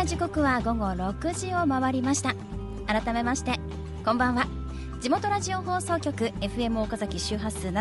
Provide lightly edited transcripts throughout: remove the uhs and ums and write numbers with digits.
時刻は午後6時を回りました。改めましてこんばんは。地元ラジオ放送局 FM 岡崎周波数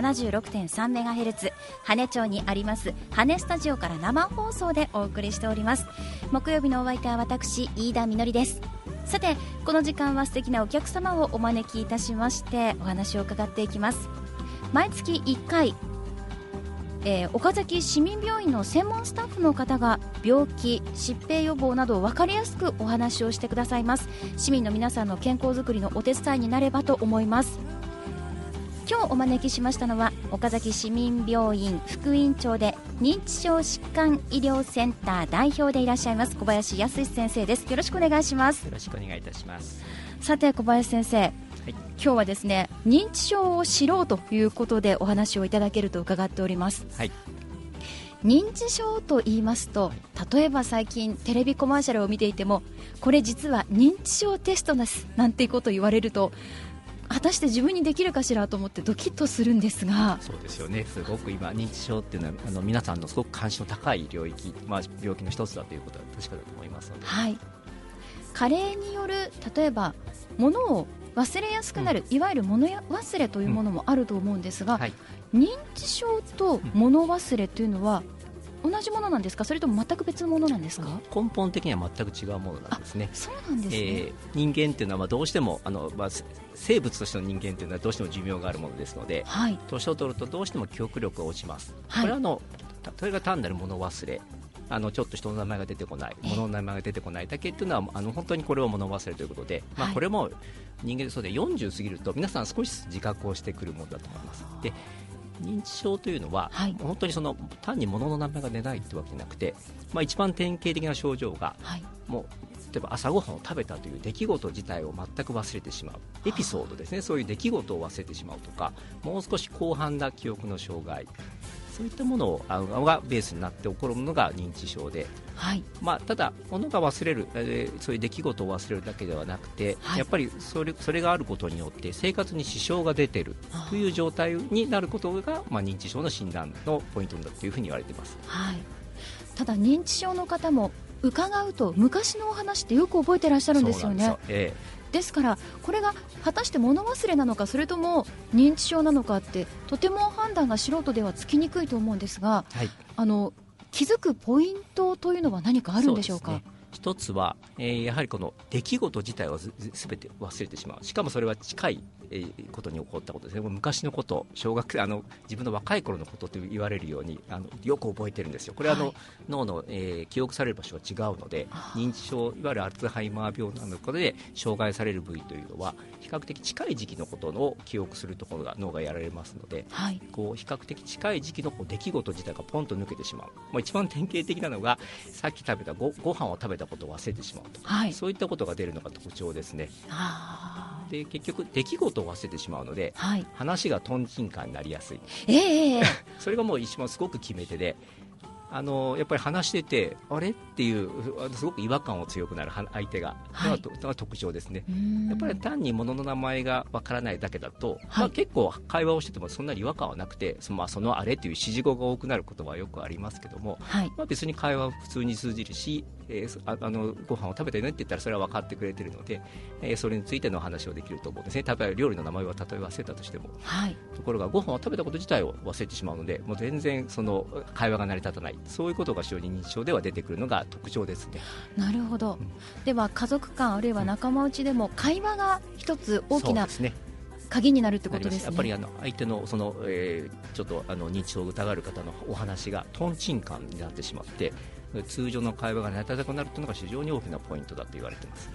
76.3MHz 羽町にあります羽スタジオから生放送でお送りしております。木曜日のお相手は私飯田みのりです。さてこの時間は素敵なお客様をお招きいたしましてお話を伺っていきます。毎月1回岡崎市民病院の専門スタッフの方が病気、疾病予防などを分かりやすくお話をしてくださいます。市民の皆さんの健康づくりのお手伝いになればと思います。今日お招きしましたのは岡崎市民病院副院長で認知症疾患医療センター代表でいらっしゃいます小林康先生です。よろしくお願いします。 よろしくお願いいたします。 さて小林先生、今日はですね認知症を知ろうということでお話をいただけると伺っております。認知症と言いますと、例えば最近テレビコマーシャルを見ていてもこれ実は認知症テストですなんていうことを言われると果たして自分にできるかしらと思ってドキッとするんですが。 そうですよね。すごく今認知症っていうのは皆さんのすごく関心の高い領域、病気の一つだということは確かだと思いますので、 加齢による例えば物を忘れやすくなる、いわゆる物忘れというものもあると思うんですが、認知症と物忘れというのは同じものなんですか、それとも全く別のものなんですか。 根本的には全く違うものなんですね。 そうなんですね。 人間っていうのはどうしても生物としての人間というのはどうしても寿命があるものですので、年を取るとどうしても記憶力が落ちます。これはそれが単なる物忘れ、ちょっと人の名前が出てこない、物の名前が出てこないだけっていうのは本当にこれは物忘れということで、これも人間でそうで40過ぎると皆さん少しずつ自覚をしてくるものだと思います。で認知症というのは、本当に単に物の名前が出ないというわけじゃなくて、一番典型的な症状が、もう例えば朝ごはんを食べたという出来事自体を全く忘れてしまうエピソードですね。そういう出来事を忘れてしまうとか、もう少し広範な記憶の障害、そういったものがベースになって起こるものが認知症で、ただ物が忘れる、そういう出来事を忘れるだけではなくて、やっぱりそれがあることによって生活に支障が出ているという状態になることが、認知症の診断のポイントだというふうに言われています。 ただ認知症の方も伺うと昔のお話ってよく覚えてらっしゃるんですよね。ですからこれが果たして物忘れなのかそれとも認知症なのかってとても判断が素人ではつきにくいと思うんですが、気づくポイントというのは何かあるんでしょうか。 一つは、やはりこの出来事自体を全て忘れてしまう。しかもそれは近いことに起こったことですね。昔のこと、自分の若い頃のことと言われるようによく覚えてるんですよ。これは脳の、記憶される場所が違うので、認知症、いわゆるアルツハイマー病などで障害される部位というのは比較的近い時期のことを記憶するところが脳がやられますので、こう比較的近い時期の出来事自体がポンと抜けてしまう。一番典型的なのがさっき食べたご飯を食べたことを忘れてしまうとか、そういったことが出るのが特徴ですね。で結局出来事を忘れてしまうので、話がトンチンカンになりやすい、それがもう一番すごく決め手で、やっぱり話しててあれっていうすごく違和感を強くなる相手が、特徴ですね。やっぱり単に物の名前がわからないだけだと、結構会話をしててもそんなに違和感はなくて、そのあれっていう指示語が多くなることはよくありますけども、別に会話は普通に通じるし、ご飯を食べてねって言ったらそれは分かってくれてるので、それについての話をできると思うんですね。例えば料理の名前は例えば忘れたとしても、ところがご飯を食べたこと自体を忘れてしまうので、もう全然その会話が成り立たない、そういうことが非常に認知症では出てくるのが特徴ですね。なるほど、 では家族間あるいは仲間内でも会話が一つ大きな鍵になるってことですね。 やっぱり相手のちょっと認知症を疑う方のお話がトンチンカンになってしまって、通常の会話が成り立たなくなるというのが非常に大きなポイントだと言われています。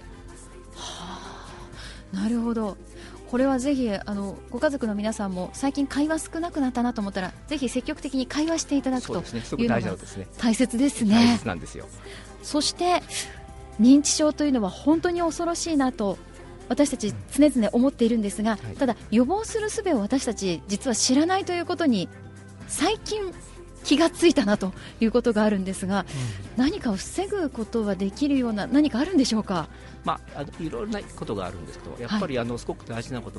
なるほど。これはぜひご家族の皆さんも最近会話少なくなったなと思ったらぜひ積極的に会話していただくというのが大切ですね。 大切なんですよ。 そして認知症というのは本当に恐ろしいなと私たち常々思っているんですが、ただ予防する術を私たち実は知らないということに最近気がついたなということがあるんですが、何かを防ぐことはできるような何かあるんでしょうか。 いろいろなことがあるんですけど、やっぱりすごく大事なこと、最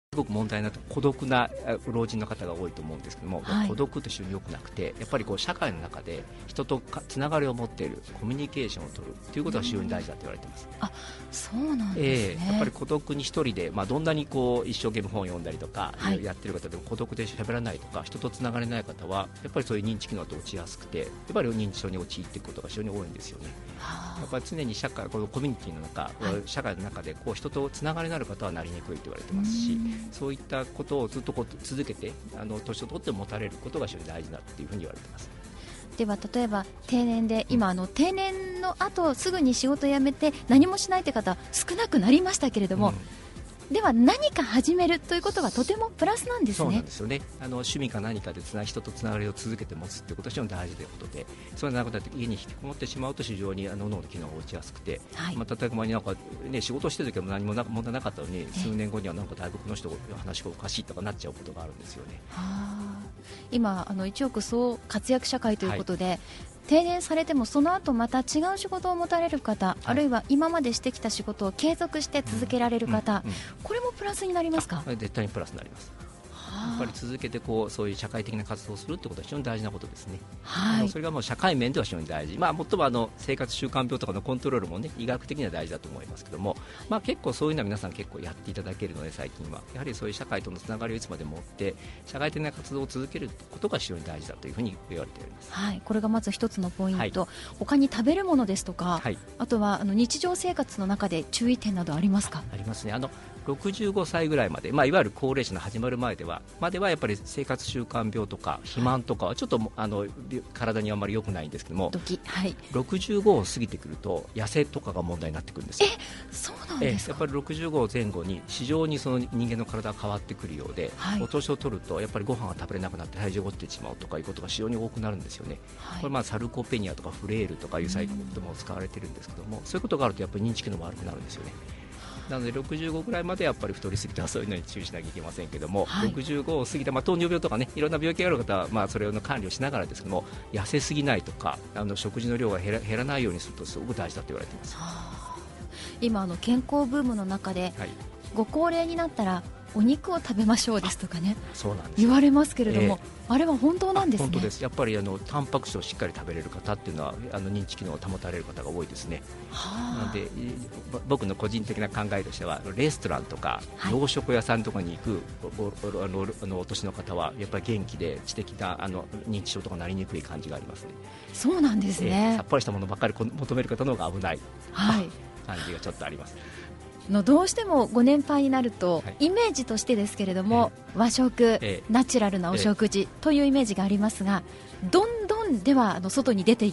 すごく問題なと孤独な老人の方が多いと思うんですけども、 はい、 孤独って非常に良くなくて、やっぱりこう社会の中で人とつながりを持っているコミュニケーションを取るということが非常に大事だと言われています。 あ、そうなんですね。 やっぱり孤独に一人で、どんなにこう一生懸命本を読んだりとか、 はい、やっている方でも孤独で喋らないとか人とつながれない方はやっぱりそういう認知機能って落ちやすくて、やっぱり認知症に陥っていくことが非常に多いんですよね。やっぱり常にこのコミュニティの中、はい、社会の中でこう人とつながりのある方はなりにくいと言われてますし、そういったことをずっと続けて年を取って持たれることが非常に大事だというふうに言われています。 では例えば定年で今定年の後すぐに仕事を辞めて何もしないという方は少なくなりましたけれども、では何か始めるということはとてもプラスなんですね。 そうなんですよね。趣味か何かで人とつながりを続けて持つということは非常に大事ということで、そういうなことで家に引きこもってしまうと非常に脳の機能が落ちやすくて、はい、例えばなんか、仕事をしている時は何も問題なかったのに数年後にはなんかだいぶこの人の話がおかしいとかなっちゃうことがあるんですよね。 今一億総活躍社会ということで、はい、定年されてもその後また違う仕事を持たれる方、はい、あるいは今までしてきた仕事を継続して続けられる方、これもプラスになりますか？ 絶対にプラスになります。やっぱり続けてそういう社会的な活動をするということは非常に大事なことですね。はい、それがもう社会面では非常に大事、最も生活習慣病とかのコントロールも、医学的には大事だと思いますけども、結構そういうのは皆さん結構やっていただけるので、最近はやはりそういう社会とのつながりをいつまでも持って社会的な活動を続けることが非常に大事だというふうに言われております。 はい、これがまず一つのポイント、はい、他に食べるものですとか、はい、あとは日常生活の中で注意点などありますか？ ありますね。65歳ぐらいまで、いわゆる高齢者の始まる前ではやっぱり生活習慣病とか肥満とかはちょっと体にあんまり良くないんですけども、はい、65を過ぎてくると痩せとかが問題になってくるんですよ。 そうなんですか？ やっぱり65前後に非常にその人間の体が変わってくるようで、はい、お年を取るとやっぱりご飯が食べれなくなって体重が落ちてしまうとかいうことが非常に多くなるんですよね。はい、これサルコペニアとかフレイルとかいうサイクルでも使われているんですけども、そういうことがあるとやっぱり認知機能も悪くなるんですよね。なので65ぐらいまでやっぱり太りすぎてはそういうのに注意しなきゃいけませんけども、はい、65を過ぎた、糖尿病とかね、いろんな病気がある方は、それの管理をしながらですけども、痩せすぎないとか食事の量が減らないようにするとすごく大事だと言われています。 今健康ブームの中で、はい、ご高齢になったらお肉を食べましょうですとかね、 そうなんです言われますけれども、あれは本当なんですね？ 本当です。やっぱりタンパク質をしっかり食べれる方っていうのは認知機能を保たれる方が多いですね。なので僕の個人的な考えとしては、レストランとか洋食屋さんとかに行くお年の方はやっぱり元気で知的な認知症とかなりにくい感じがありますね。 そうなんですね。 さっぱりしたものばっかり求める方の方が危ない、 はい、 感じがちょっとあります。 どうしてもご年配になると、はい、イメージとしてですけれども、和食、ナチュラルなお食事というイメージがありますが、どんどんでは外に出ていって、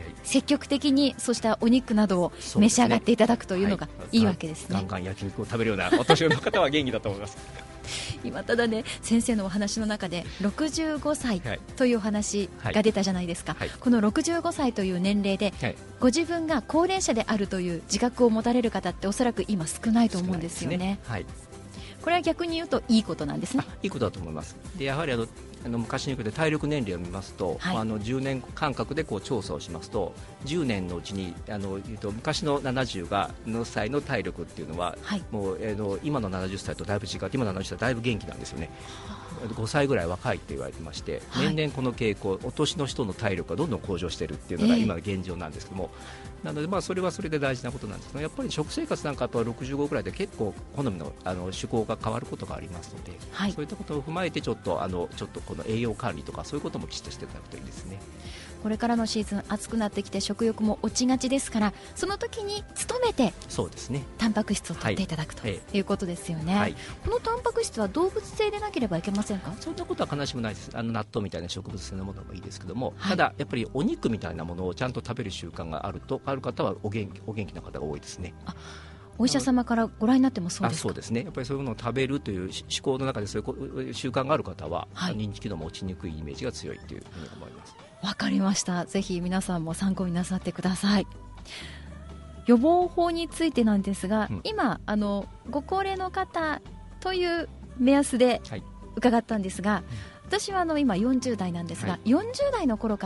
積極的にそうしたお肉などを召し上がっていただくというのがいいわけですね。 ガンガン焼肉を食べるようなお年寄りの方は元気だと思います今ただね、先生のお話の中で65歳というお話が出たじゃないですか、はいはい、この65歳という年齢で、はい、ご自分が高齢者であるという自覚を持たれる方っておそらく今少ないと思うんですよね。はい、これは逆に言うといいことなんですね。 いいことだと思います。でやはり昔に比べて体力年齢を見ますと、はい、10年間隔で調査をしますと、10年のうちに昔の70の歳の体力っていうのは、はい、もう今の70歳とだいぶ違って、今の70歳はだいぶ元気なんですよね。5歳ぐらい若いって言われてまして、年々この傾向、お年の人の体力がどんどん向上しているっていうのが今の現状なんですけども、なのでそれはそれで大事なことなんですけど、やっぱり食生活なんかやっぱ65ぐらいで結構好みの趣向が変わることがありますので、はい、そういったことを踏まえてちょっとこの栄養管理とかそういうこともきちっとしていただくといいですね。 これからのシーズン暑くなってきて食欲も落ちがちですから、その時に努めてそうですね、 タンパク質を取っていただく、はい、ということですよね。はい、このタンパク質は動物性でなければいけませんか？ そんなことは必ずしもないです。納豆みたいな植物性のものもいいですけども、はい、ただやっぱりお肉みたいなものをちゃんと食べる習慣がある方はお元気な方が多いですね。 お医者様からご覧になってもそうですか？ そうですね。やっぱりそういうものを食べるという思考の中でそういう習慣がある方は、はい、認知機能も落ちにくいイメージが強いというふうに思います。 わかりました。ぜひ皆さんも参考になさってください。予防法についてなんですが、今ご高齢の方という目安で伺ったんですが、私は今40代なんですが、40代の頃から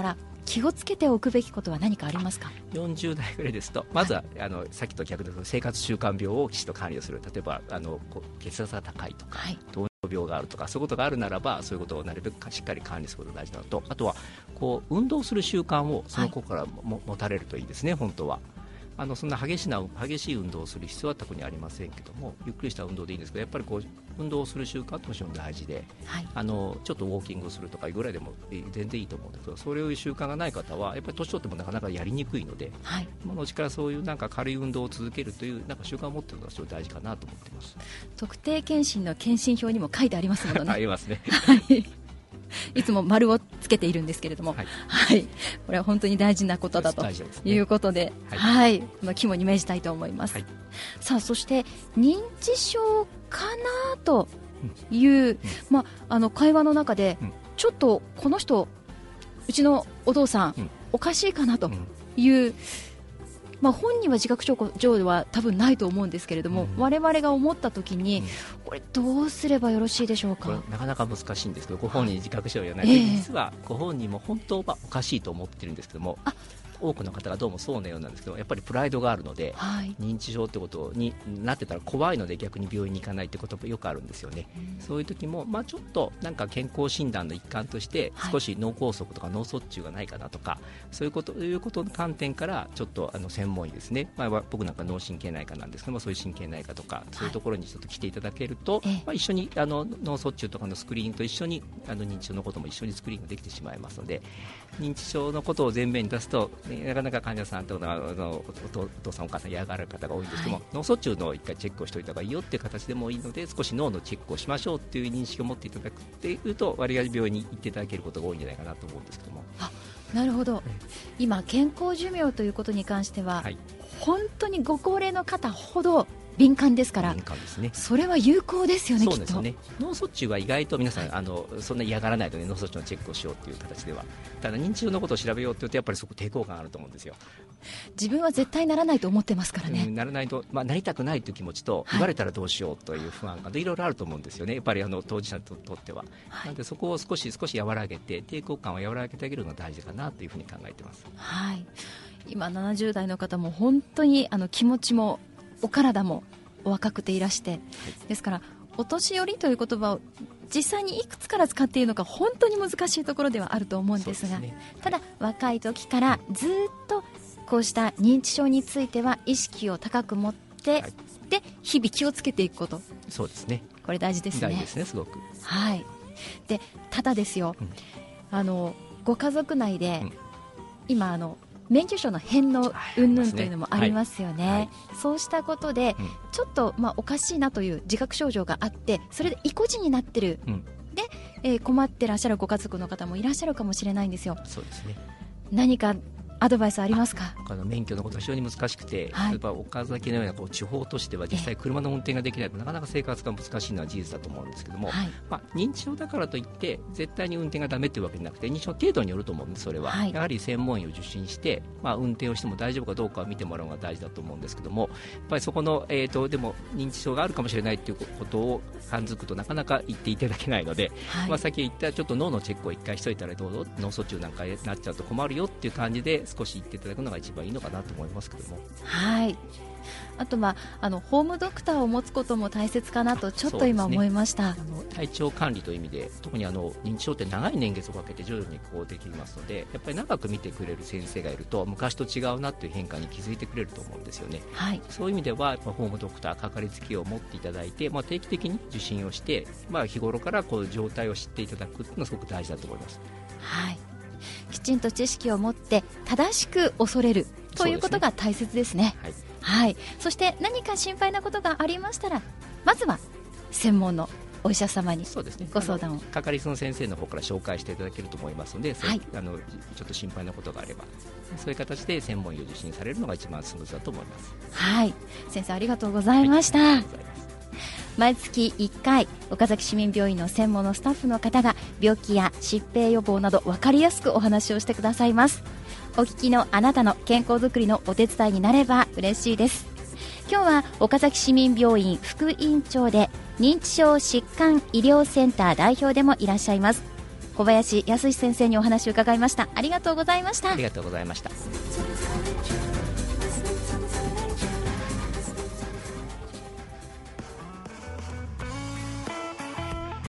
気をつけておくべきことは何かありますか？ 40代ぐらいですと、まずは、さっきと逆で生活習慣病をきちっと管理をする。例えば血圧が高いとか、糖尿病があるとか、そういうことがあるならばそういうことをなるべくしっかり管理することが大事なのと、あとは運動する習慣をその子から持たれるといいですね。本当はそんな激しい運動をする必要は特にありませんけども、ゆっくりした運動でいいんですけど、やっぱり運動をする習慣ってもちろん大事で、ちょっとウォーキングをするとかぐらいでも全然いいと思うんですけど、そういう習慣がない方はやっぱり年取ってもなかなかやりにくいので、今のうちからそういう軽い運動を続けるという習慣を持っているのが非常に大事かなと思っています。 特定健診の健診票にも書いてありますものね。 ありますね。 いつも丸をつけているんですけれども、これは本当に大事なことだということで、この肝に銘じたいと思います。さあ、そして認知症かなという、会話の中で、ちょっとこの人うちのお父さん、おかしいかなという、本人は自覚症状では多分ないと思うんですけれども、我々が思ったときに、これどうすればよろしいでしょうか？これなかなか難しいんですけど、ご本人自覚症状ではない、実はご本人も本当はおかしいと思ってるんですけども、多くの方がどうもそうなようなんですけど、やっぱりプライドがあるので、認知症ってことになってたら怖いので逆に病院に行かないってこともよくあるんですよね。そういう時も、ちょっと健康診断の一環として少し脳梗塞とか脳卒中がないかなとか、そういうことの観点からちょっと専門医ですね、僕なんか脳神経内科なんですけども、そういう神経内科とかそういうところにちょっと来ていただけると、一緒に脳卒中とかのスクリーンと一緒に認知症のことも一緒にスクリーンができてしまいますので、認知症のことを前面に出すとなかなか患者さんとお父さんお母さん嫌がる方が多いんですけども、脳卒中の一回チェックをしておいた方がいいよっていう形でもいいので、少し脳のチェックをしましょうっていう認識を持っていただくっていうと、割合病院に行っていただけることが多いんじゃないかなと思うんですけども。 なるほど。今健康寿命ということに関しては、本当にご高齢の方ほど敏感ですから、 敏感ですね。 それは有効ですよね。 そうですね。脳卒中は意外と皆さんそんな嫌がらないので、脳卒中のチェックをしようという形では、ただ認知症のことを調べようというとやっぱりそこ抵抗感あると思うんですよ。 自分は絶対ならないと思ってますからね。 ならないと、なりたくないという気持ちと、言われたらどうしようという不安感でいろいろあると思うんですよね。やっぱり当事者にとっては、なのでそこを少し和らげて、抵抗感を和らげてあげるのが大事かなというふうに考えています。 今70代の方も本当に気持ちもお体もお若くていらして、ですからお年寄りという言葉を実際にいくつから使っているのか本当に難しいところではあると思うんですが、ただ若い時からずっとこうした認知症については意識を高く持って、で日々気をつけていくこと、 そうですね、 これ大事ですね。 大事ですね、すごく。 でただですよ、ご家族内で、今免許証の返納云々というのもありますよね。そうしたことで、ちょっとおかしいなという自覚症状があって、それで意固地になってる、で、困ってらっしゃるご家族の方もいらっしゃるかもしれないんですよ。 そうですね。 何かアドバイスありますか？ 免許のことは非常に難しくて、例えば岡崎のような地方都市では実際車の運転ができないとなかなか生活が難しいのは事実だと思うんですけども、認知症だからといって絶対に運転がダメというわけじゃなくて、認知症の程度によると思うんです。それは、やはり専門医を受診して、運転をしても大丈夫かどうかを見てもらうのが大事だと思うんですけども、やっぱりそこの、でも認知症があるかもしれないということを感づくとなかなか言っていただけないので、さっき言ったちょっと脳のチェックを1回しといたらどうぞ、脳卒中なんかになっちゃうと困るよっていう感じで少し言っていただくのが一番いいのかなと思いますけども。あとはホームドクターを持つことも大切かなとちょっと今思いました。 体調管理という意味で、特に認知症って長い年月をかけて徐々にできますので、やっぱり長く見てくれる先生がいると昔と違うなという変化に気づいてくれると思うんですよね。そういう意味ではやっぱホームドクター、かかりつけを持っていただいて、定期的に受診をして、日頃から状態を知っていただくというのはすごく大事だと思います。 きちんと知識を持って正しく恐れるということが大切ですね。そして何か心配なことがありましたら、まずは専門のお医者様にご相談を、 かかりつの先生の方から紹介していただけると思いますので、ちょっと心配なことがあればそういう形で専門医を受診されるのが一番スムーズだと思います。 先生ありがとうございました。毎月1回岡崎市民病院の専門のスタッフの方が病気や疾病予防など分かりやすくお話をしてくださいます。お聞きのあなたの健康づくりのお手伝いになれば嬉しいです。今日は岡崎市民病院副院長で認知症疾患医療センター代表でもいらっしゃいます小林康先生にお話を伺いました。ありがとうございました。 ありがとうございました。